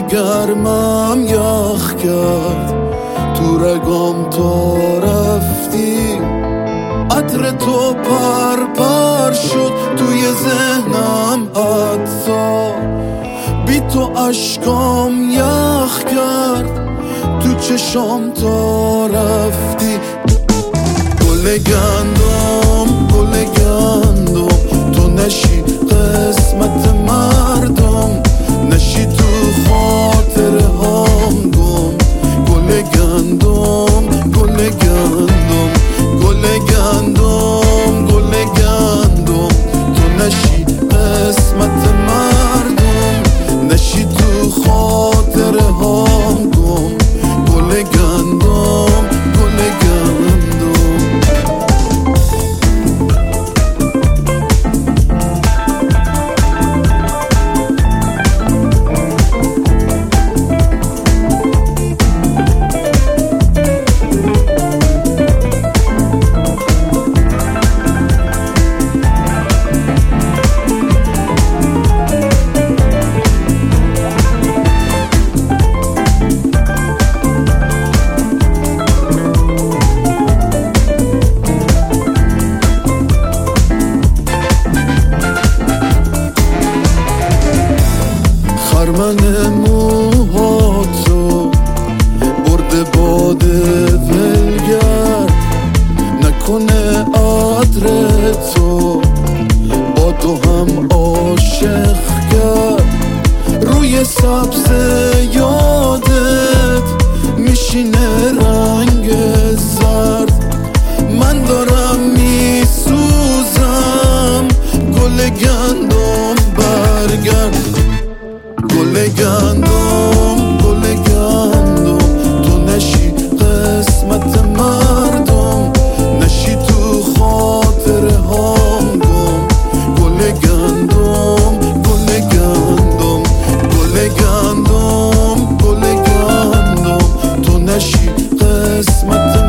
گرمم یخ کرد، تو رگام تا رفتی عطر تو پر شد توی ذهنم. حتی بی تو اشکام یخ کرد، تو چشام تا رفتی. گل گندم تو نشی قسمت مردم، نشی تو خاطره هام گم. گل گندم تو نشی قسمت مردم، نشی تو خاطره هام گم. گل گندم خرمن موهاتو برده باد ولگرد، نکنه عطر تو با تو هم عاشق کرد. روی سبز یادت میشینه رنگ زرد، من دارم میسوزم. گل گندم برگرد، گل گندم تو نشی قسمت مردم، نشی تو خاطره هام گم. گل گندم تو نشی قسمت